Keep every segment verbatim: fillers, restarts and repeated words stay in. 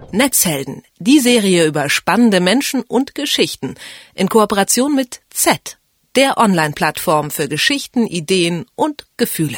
Netzhelden, die Serie über spannende Menschen und Geschichten in Kooperation mit Z, der Online-Plattform für Geschichten, Ideen und Gefühle.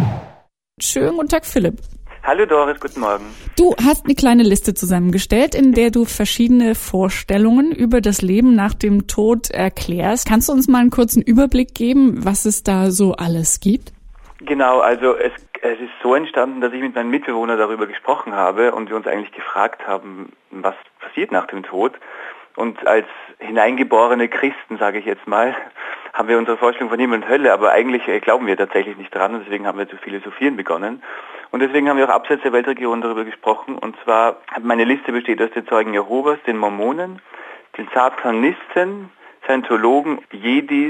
Schönen guten Tag, Philipp. Hallo Doris, guten Morgen. Du hast eine kleine Liste zusammengestellt, in der du verschiedene Vorstellungen über das Leben nach dem Tod erklärst. Kannst du uns mal einen kurzen Überblick geben, was es da so alles gibt? Genau, also es, es ist so entstanden, dass ich mit meinem Mitbewohner darüber gesprochen habe und wir uns eigentlich gefragt haben, was passiert nach dem Tod. Und als hineingeborene Christen, sage ich jetzt mal, haben wir unsere Vorstellung von Himmel und Hölle, aber eigentlich glauben wir tatsächlich nicht dran und deswegen haben wir zu philosophieren begonnen. Und deswegen haben wir auch abseits der Weltregion darüber gesprochen. Und zwar, meine Liste besteht aus den Zeugen Jehovas, den Mormonen, den Satanisten, Scientologen, Jedis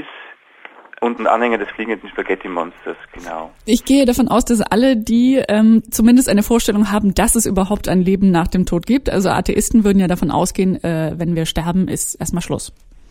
und ein Anhänger des fliegenden Spaghetti-Monsters, genau. Ich gehe davon aus, dass alle, die ähm, zumindest eine Vorstellung haben, dass es überhaupt ein Leben nach dem Tod gibt, also Atheisten würden ja davon ausgehen, äh, wenn wir sterben, ist erstmal Schluss.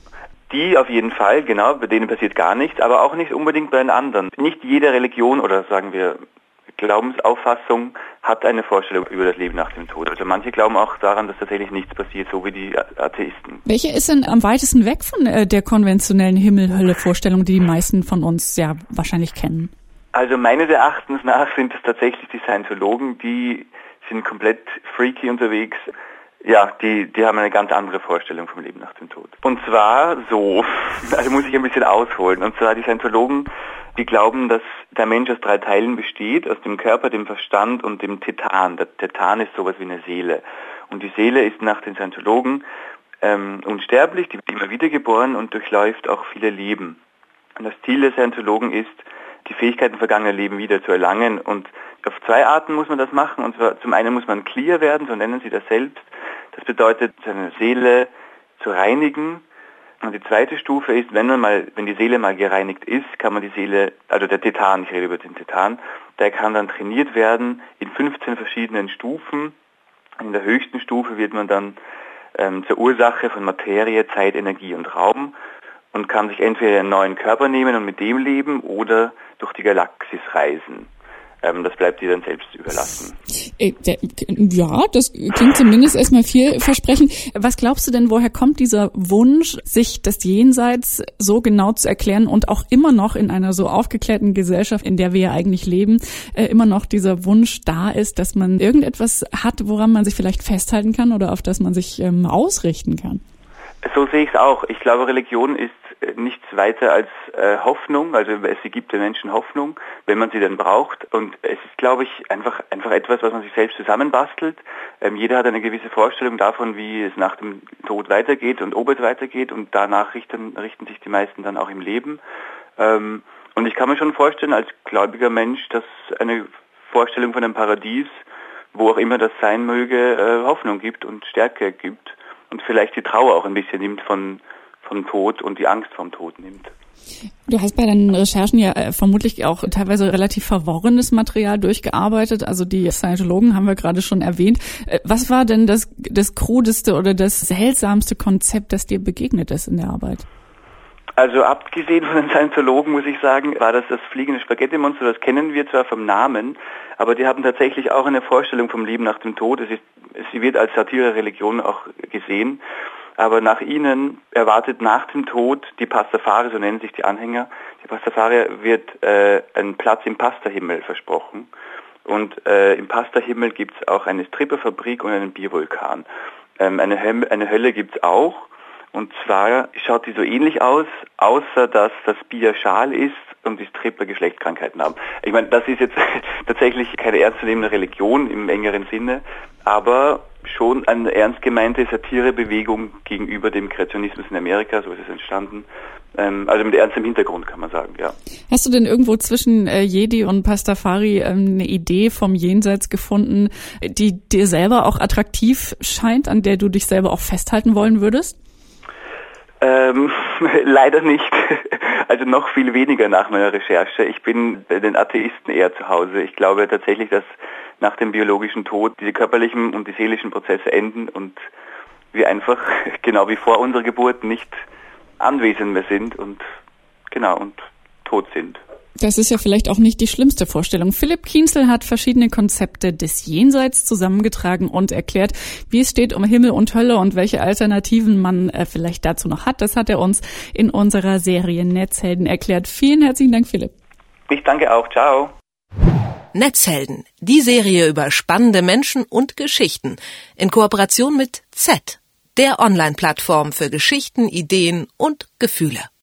Die auf jeden Fall, genau, bei denen passiert gar nichts, aber auch nicht unbedingt bei den anderen. Nicht jede Religion oder sagen wir Glaubensauffassung hat eine Vorstellung über das Leben nach dem Tod. Also manche glauben auch daran, dass tatsächlich nichts passiert, so wie die Atheisten. Welche ist denn am weitesten weg von äh, der konventionellen Himmel-Hölle-Vorstellung, die die meisten von uns ja wahrscheinlich kennen? Also meines Erachtens nach sind es tatsächlich die Scientologen, die sind komplett freaky unterwegs. Ja, die, die haben eine ganz andere Vorstellung vom Leben nach dem Tod. Und zwar so, also muss ich ein bisschen ausholen. Und zwar die Scientologen, die glauben, dass der Mensch aus drei Teilen besteht, aus dem Körper, dem Verstand und dem Tetan. Der Tetan ist sowas wie eine Seele. Und die Seele ist nach den Scientologen ähm, unsterblich, die wird immer wieder geboren und durchläuft auch viele Leben. Und das Ziel der Scientologen ist, die Fähigkeiten vergangener Leben wieder zu erlangen. Und auf zwei Arten muss man das machen. Und zwar zum einen muss man clear werden, so nennen sie das selbst. Das bedeutet, seine Seele zu reinigen. Und die zweite Stufe ist, wenn man mal, wenn die Seele mal gereinigt ist, kann man die Seele, also der Tetan, ich rede über den Tetan, der kann dann trainiert werden in fünfzehn verschiedenen Stufen. In der höchsten Stufe wird man dann ähm, zur Ursache von Materie, Zeit, Energie und Raum und kann sich entweder einen neuen Körper nehmen und mit dem leben oder durch die Galaxis reisen. Ähm, das bleibt dir dann selbst überlassen. Äh, der, ja, das klingt zumindest erstmal vielversprechend. Was glaubst du denn, woher kommt dieser Wunsch, sich das Jenseits so genau zu erklären und auch immer noch in einer so aufgeklärten Gesellschaft, in der wir ja eigentlich leben, äh, immer noch dieser Wunsch da ist, dass man irgendetwas hat, woran man sich vielleicht festhalten kann oder auf das man sich ähm, ausrichten kann? So sehe ich es auch. Ich glaube, Religion ist nichts weiter als äh, Hoffnung, also sie gibt den Menschen Hoffnung, wenn man sie dann braucht. Und es ist, glaube ich, einfach einfach etwas, was man sich selbst zusammenbastelt. Ähm, jeder hat eine gewisse Vorstellung davon, wie es nach dem Tod weitergeht und ob es weitergeht und danach richten, richten sich die meisten dann auch im Leben. Ähm, und ich kann mir schon vorstellen, als gläubiger Mensch, dass eine Vorstellung von einem Paradies, wo auch immer das sein möge, äh, Hoffnung gibt und Stärke gibt und vielleicht die Trauer auch ein bisschen nimmt von vom Tod und die Angst vom Tod nimmt. Du hast bei deinen Recherchen ja äh, vermutlich auch teilweise relativ verworrenes Material durchgearbeitet. Also die Scientologen haben wir gerade schon erwähnt. Äh, was war denn das, das krudeste oder das seltsamste Konzept, das dir begegnet ist in der Arbeit? Also abgesehen von den Scientologen, muss ich sagen, war das das fliegende Spaghetti-Monster. Das kennen wir zwar vom Namen, aber die haben tatsächlich auch eine Vorstellung vom Leben nach dem Tod. Es ist, sie wird als Satire-Religion auch gesehen. Aber nach ihnen erwartet nach dem Tod die Pastafari, so nennen sich die Anhänger, die Pastafari wird äh, ein Platz im Pastahimmel versprochen. Und äh, im Pastahimmel gibt es auch eine Stripperfabrik und einen Biervulkan. Ähm, eine, Hölle, eine Hölle gibt es auch. Und zwar schaut die so ähnlich aus, außer dass das Bier schal ist und die Stripper Geschlechtskrankheiten haben. Ich meine, das ist jetzt tatsächlich keine ernstzunehmende Religion im engeren Sinne, aber schon eine ernst gemeinte Satirebewegung gegenüber dem Kreationismus in Amerika, so ist es entstanden. Ähm, also mit ernstem Hintergrund kann man sagen, ja. Hast du denn irgendwo zwischen äh, Jedi und Pastafari ähm, eine Idee vom Jenseits gefunden, die dir selber auch attraktiv scheint, an der du dich selber auch festhalten wollen würdest? Ähm, leider nicht. Also noch viel weniger nach meiner Recherche. Ich bin bei den Atheisten eher zu Hause. Ich glaube tatsächlich, dass nach dem biologischen Tod diese körperlichen und die seelischen Prozesse enden und wir einfach, genau wie vor unserer Geburt, nicht anwesend mehr sind und genau und tot sind. Das ist ja vielleicht auch nicht die schlimmste Vorstellung. Philipp Kienzl hat verschiedene Konzepte des Jenseits zusammengetragen und erklärt, wie es steht um Himmel und Hölle und welche Alternativen man äh, vielleicht dazu noch hat. Das hat er uns in unserer Serie Netzhelden erklärt. Vielen herzlichen Dank, Philipp. Ich danke auch. Ciao. Netzhelden, die Serie über spannende Menschen und Geschichten in Kooperation mit Z, der Online-Plattform für Geschichten, Ideen und Gefühle.